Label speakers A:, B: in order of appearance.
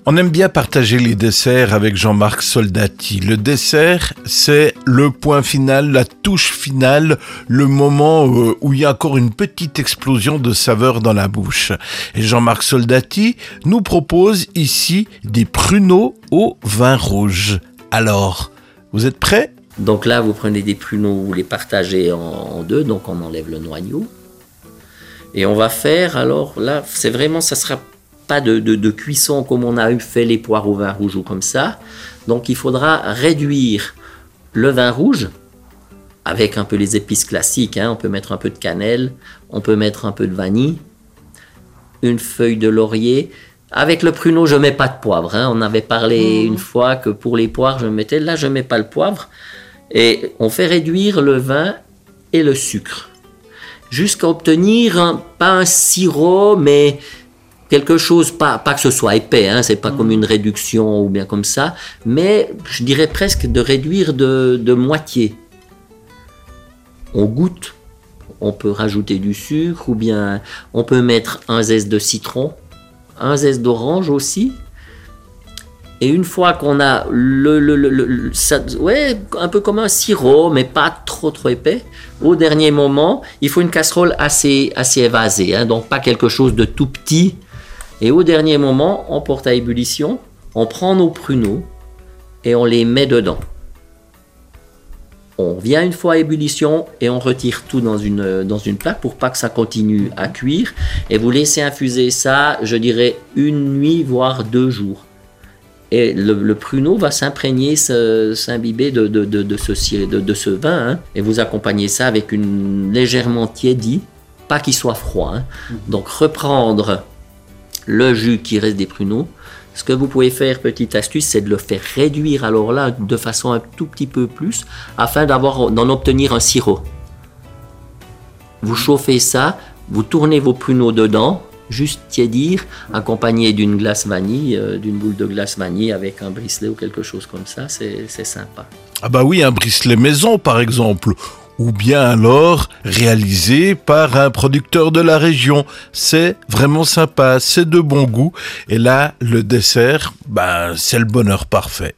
A: On aime bien partager les desserts avec Jean-Marc Soldati. Le dessert, c'est le point final, la touche finale, le moment où il y a encore une petite explosion de saveur dans la bouche. Et Jean-Marc Soldati nous propose ici des pruneaux au vin rouge. Alors, vous êtes prêts ?
B: Donc là, vous prenez des pruneaux, vous les partagez en deux, donc on enlève le noyau. Et on va faire, alors là, c'est vraiment, ça sera pas de cuisson comme on a fait les poires au vin rouge ou comme ça. Donc il faudra réduire le vin rouge avec un peu les épices classiques. On peut mettre un peu de cannelle, on peut mettre un peu de vanille, une feuille de laurier. Avec le pruneau, je ne mets pas de poivre. On avait parlé une fois que pour les poires, je mettais. Là, je ne mets pas le poivre. Et on fait réduire le vin et le sucre jusqu'à obtenir pas un sirop, mais quelque chose, pas que ce soit épais, c'est pas comme une réduction ou bien comme ça, mais je dirais presque de réduire de moitié. On goûte, on peut rajouter du sucre ou bien on peut mettre un zeste de citron, un zeste d'orange aussi. Et une fois qu'on a un peu comme un sirop, mais pas trop épais, au dernier moment, il faut une casserole assez évasée, donc pas quelque chose de tout petit. Et au dernier moment, on porte à ébullition, on prend nos pruneaux et on les met dedans. On vient une fois à ébullition et on retire tout dans une plaque pour pas que ça continue à cuire. Et vous laissez infuser ça, je dirais, une nuit, voire 2 jours. Et le pruneau va s'imprégner, s'imbiber de ce vin. Et vous accompagnez ça avec une légèrement tiédie, pas qu'il soit froid. Donc reprendre le jus qui reste des pruneaux. Ce que vous pouvez faire, petite astuce, c'est de le faire réduire alors là de façon un tout petit peu plus afin d'en obtenir un sirop. Vous chauffez ça, vous tournez vos pruneaux dedans, juste tiédir, accompagné d'une glace vanille, d'une boule de glace vanille avec un bricelet ou quelque chose comme ça, c'est sympa.
A: Ah bah oui, un bricelet maison par exemple. Ou bien alors réalisé par un producteur de la région. C'est vraiment sympa, c'est de bon goût. Et là, le dessert, c'est le bonheur parfait.